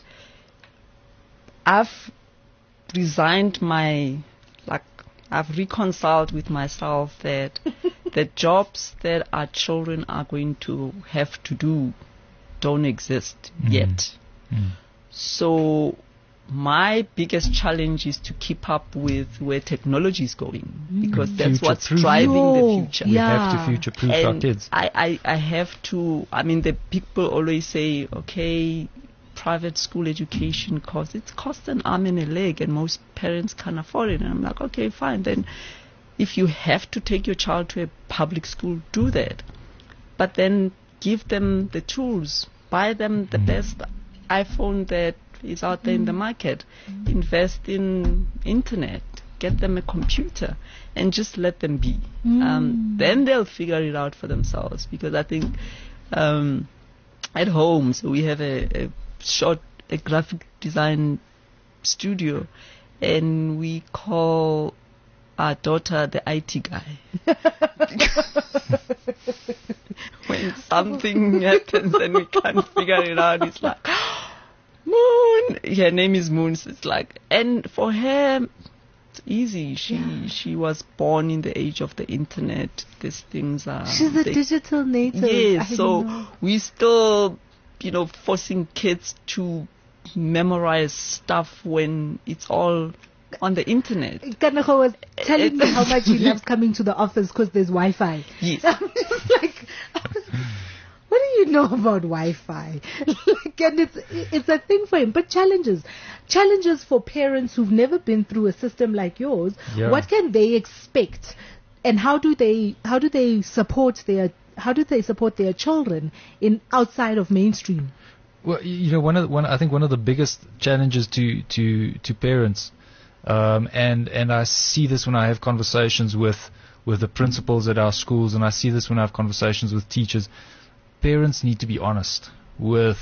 I've resigned my, like, I've reconciled with myself that the jobs that our children are going to have to do don't exist Mm. yet. Mm. So my biggest challenge is to keep up with where technology is going, because that's what's Future-proof. driving Yo, the future. We Yeah. have to future-proof our And kids. I, I, I have to, I mean, the people always say, okay, private school education costs. It costs an arm and a leg, and most parents can't afford it. And I'm like, okay, fine. Then if you have to take your child to a public school, do that. But then give them the tools. Buy them the best iPhone that is out there in the market. Invest in internet. Get them a computer and just let them be. Mm. Um, then they'll figure it out for themselves. Because I think um, at home, so we have a, a short, a graphic design studio, and we call our daughter the I T guy. When something happens and we can't figure it out, it's like, Moon. Her name is Moon. So it's like, and for her, it's easy. She yeah. she was born in the age of the internet. These things are. She's a they, digital native. Yes. I So know. we still, you know, forcing kids to memorize stuff when it's all on the internet. Kanako was telling me how much he loves coming to the office because there's Wi-Fi. Yes. I'm just like, what do you know about Wi-Fi? Like, and it's it's a thing for him. But challenges, challenges for parents who've never been through a system like yours. Yeah. What can they expect, and how do they how do they support their how do they support their children in outside of mainstream? Well, you know, one of the, one I think one of the biggest challenges to to to parents, um, and and I see this when I have conversations with with the principals at our schools, and I see this when I have conversations with teachers. Parents need to be honest with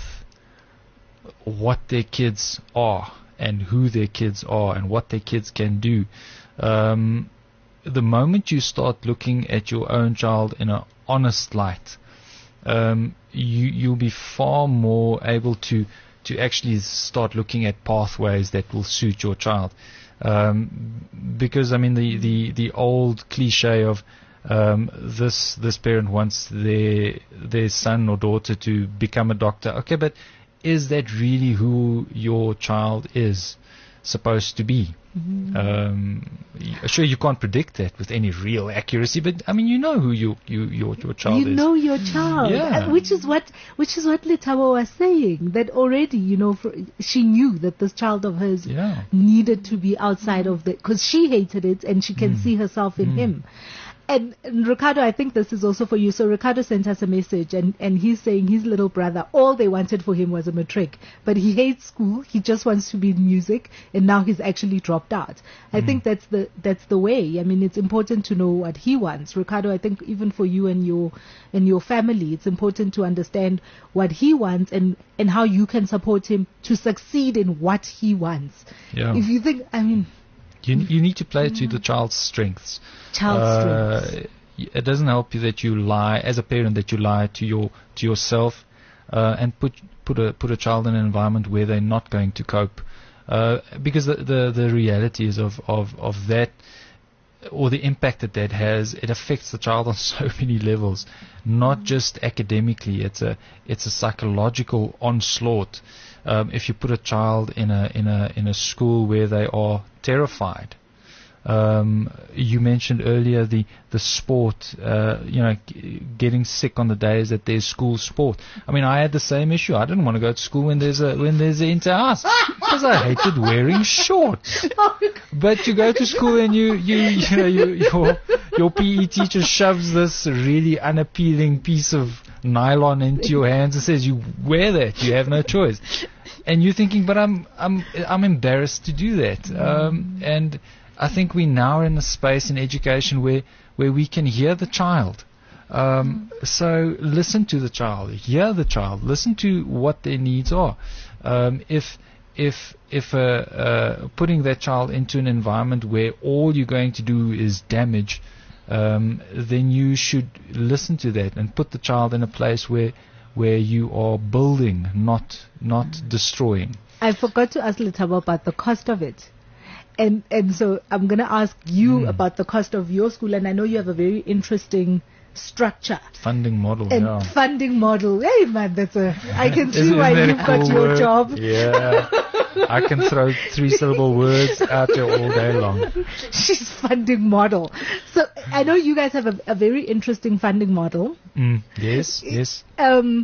what their kids are and who their kids are and what their kids can do. Um, the moment you start looking at your own child in an honest light, um, you, you'll be far more able to, to actually start looking at pathways that will suit your child. Um, because, I mean, the, the, the old cliche of um, this this parent wants their their son or daughter to become a doctor. Okay, but is that really who your child is supposed to be? Mm-hmm. Um, sure, you can't predict that with any real accuracy, but I mean, you know who you, you your your child you is. You know your child, yeah. uh, which is what which is what Letabo was saying. That already, you know, for, she knew that this child of hers yeah. needed to be outside of the, because she hated it and she can mm. see herself in mm. him. And, and Ricardo, I think this is also for you. So Ricardo sent us a message, and, and he's saying his little brother, all they wanted for him was a matric. But he hates school. He just wants to be in music, and now he's actually dropped out. I mm. think that's the that's the way. I mean, it's important to know what he wants. Ricardo, I think even for you and your and your family, it's important to understand what he wants and, and how you can support him to succeed in what he wants. Yeah. If you think, I mean... You you need to play to the child's strengths. Child's uh, strengths. It doesn't help you that you lie as a parent, that you lie to your to yourself, uh, and put put a put a child in an environment where they're not going to cope, uh, because the, the the reality is of of of that, or the impact that that has, it affects the child on so many levels, not mm. just academically. It's a it's a psychological onslaught. Um, if you put a child in a in a in a school where they are terrified, um, you mentioned earlier the the sport, uh, you know, g- getting sick on the days that there's school sport. I mean, I had the same issue. I didn't want to go to school when there's a when there's an inter-house because I hated wearing shorts. But you go to school and you you you know you, your your P E teacher shoves this really unappealing piece of nylon into your hands and says you wear that, you have no choice, and you're thinking, but I'm I'm I'm embarrassed to do that. Um, and I think we now are in a space in education where where we can hear the child. Um, so listen to the child, hear the child, listen to what their needs are. Um, if if if uh, uh, putting that child into an environment where all you're going to do is damage, Um, then you should listen to that and put the child in a place where where you are building, not not mm. destroying. I forgot to ask Letabo about the cost of it. And and so I'm going to ask you mm. about the cost of your school, and I know you have a very interesting structure. Funding model, and yeah. funding model. Hey man, that's a, I can see Isn't why that a you've cool got your word? job. Yeah. I can throw three syllable words out there all day long. She's funding model. So I know you guys have a, a very interesting funding model. Mm, yes, yes. Um,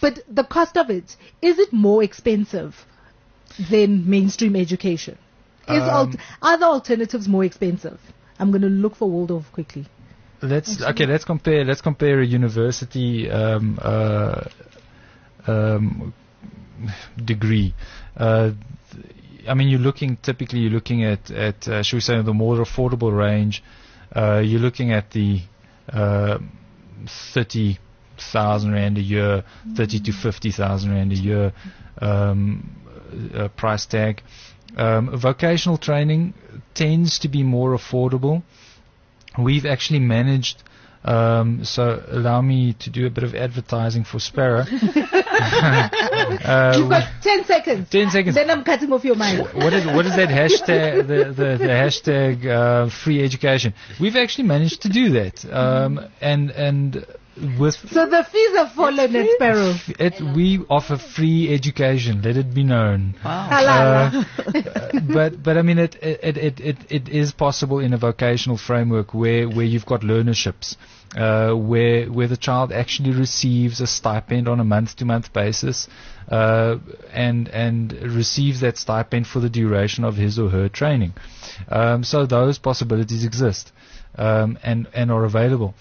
but the cost of it, is it more expensive than mainstream education? Is Um, alt- are the alternatives more expensive? I'm going to look for Waldorf quickly. Let's okay. Let's compare. Let's compare a university um, uh, um, degree. Uh, I mean, you're looking typically. You're looking at at uh, should we say the more affordable range. Uh, you're looking at the uh, thirty thousand rand a year, thirty to fifty thousand rand a year um, uh, price tag. Um, vocational training tends to be more affordable. We've actually managed, um, so allow me to do a bit of advertising for Sparrow. uh, You've got ten seconds. ten seconds. Then I'm cutting off your mic. What is what is that hashtag? The the, the hashtag uh, free education. We've actually managed to do that, um, and and with So the fees have fallen at Sparrow. it, we offer free education. Let it be known. Halala. Uh, but but I mean it it, it it it is possible in a vocational framework where where you've got learnerships, uh, where where the child actually receives a stipend on a month to month basis, uh, and and receives that stipend for the duration of his or her training. Um, so those possibilities exist, um, and and are available.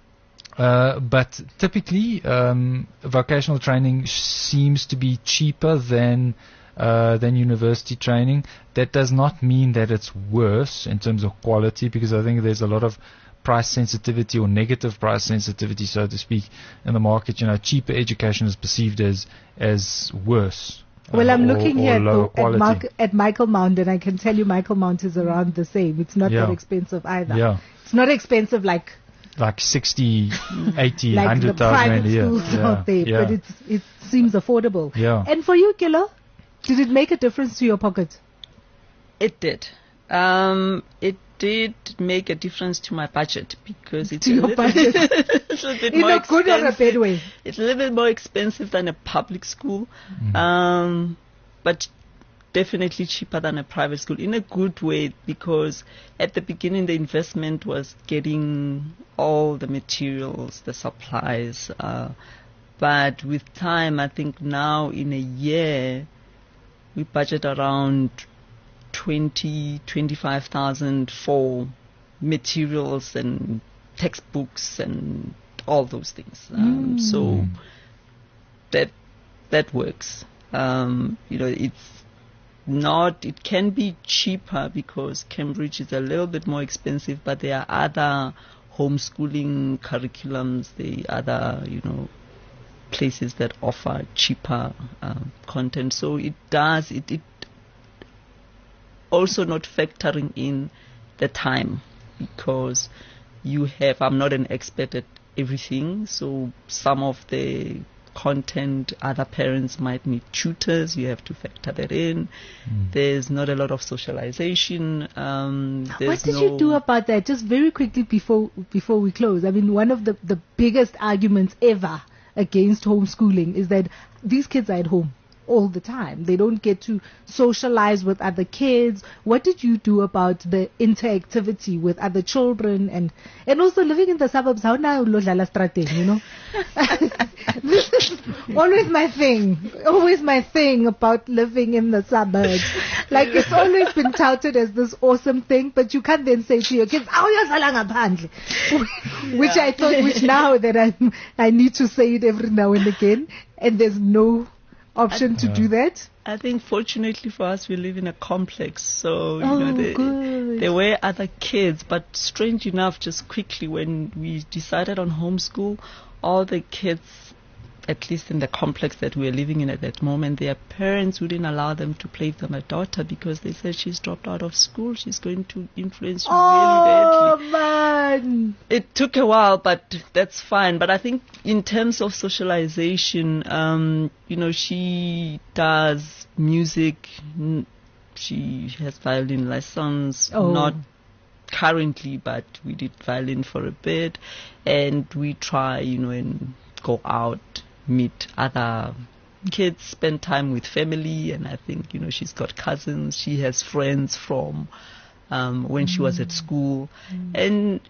Uh, but typically, um, vocational training sh- seems to be cheaper than uh, than university training. That does not mean that it's worse in terms of quality, because I think there's a lot of price sensitivity or negative price sensitivity, so to speak, in the market. You know, cheaper education is perceived as as worse. Well, uh, I'm or- looking or here at, lower the, at, quality. Mark, at Michael Mount, and I can tell you Michael Mount is around the same. It's not Yeah. that expensive either. Yeah. It's not expensive like Like sixty, eighty, like the one hundred thousand private rand a year. schools Yeah, out there, yeah. but it's, it seems affordable. Yeah. And for you, Killer, did it make a difference to your pocket? It did. Um, it did make a difference to my budget because it's To a your little, budget. little bit In more a good or a expensive. bad way? It's a little bit more expensive than a public school, Mm. um, but definitely cheaper than a private school in a good way, because at the beginning the investment was getting all the materials, the supplies, uh, but with time, I think now in a year we budget around twenty, twenty-five thousand for materials and textbooks and all those things. Um, So that that works. Um, you know, it's not. It can be cheaper because Cambridge is a little bit more expensive, but there are other homeschooling curriculums. The other, you know, places that offer cheaper um, content. So it does. It, it also not factoring in the time, because you have. I'm not an expert at everything, so some of the content other parents might need tutors. You have to factor that in. Mm. There's not a lot of socialization. Um, What there's did no you do about that? Just very quickly before before we close. I mean, one of the, the biggest arguments ever against homeschooling is that these kids are at home all the time. They don't get to socialize with other kids. What did you do about the interactivity with other children, and and also living in the suburbs? How now, you know? This is always my thing. Always my thing about living in the suburbs. Like, it's always been touted as this awesome thing, but you can't then say to your kids, "Oh, you're ngaphandle," which I thought, which now that I I need to say it every now and again, and there's no option to do that. I think fortunately for us, we live in a complex, so you Oh, know there, good. there were other kids. But strange enough, just quickly when we decided on homeschool, all the kids, at least in the complex that we were living in at that moment, their parents wouldn't allow them to play with my daughter because they said she's dropped out of school. She's going to influence you really badly. Oh man! It took a while, but that's fine. But I think in terms of socialization, um, you know, she does music. n- She has violin lessons. Oh. Not currently, but we did violin for a bit. And we try, you know, and go out, meet other kids, spend time with family. And I think, you know, she's got cousins. She has friends from um, when she was at school. And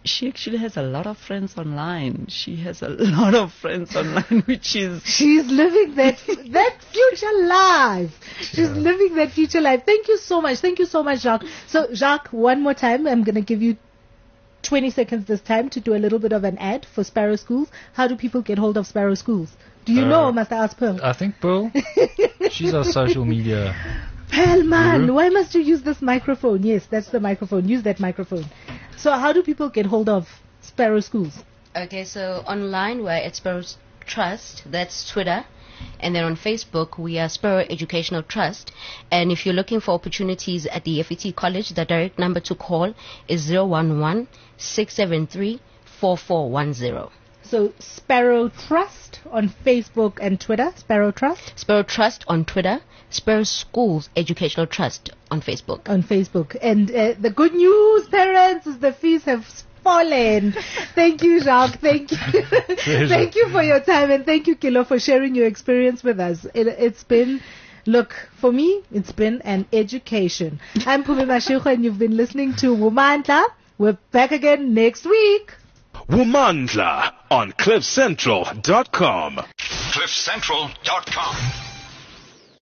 She actually has a lot of friends online. She has a lot of friends online, which is... She's living that that future life. She's Yeah. living that future life. Thank you so much. Thank you so much, Jacques. So, Jacques, one more time, I'm going to give you twenty seconds this time to do a little bit of an ad for Sparrow Schools. How do people get hold of Sparrow Schools? Do you Uh, know, or must I ask Pearl? I think Pearl, she's our social media. Pearl, man, Mhm. why must you use this microphone? Yes, that's the microphone. Use that microphone. So, how do people get hold of Sparrow Schools? Okay, so online we're at Sparrow Trust, that's Twitter. And then on Facebook we are Sparrow Educational Trust. And if you're looking for opportunities at the F E T College, the direct number to call is zero one one, six seven three, four four one zero. So, Sparrow Trust on Facebook and Twitter. Sparrow Trust Sparrow Trust on Twitter, Sparrow Schools Educational Trust on Facebook. on Facebook. And uh, the good news, parents, is the fees have fallen. Thank you, Jacques. Thank you. Thank you for your time. And thank you, Kilo, for sharing your experience with us. It, it's been... Look, for me, it's been an education. I'm Pumi Mashiko, and you've been listening to Womandla. We're back again next week. Womandla on cliff central dot com. cliff central dot com.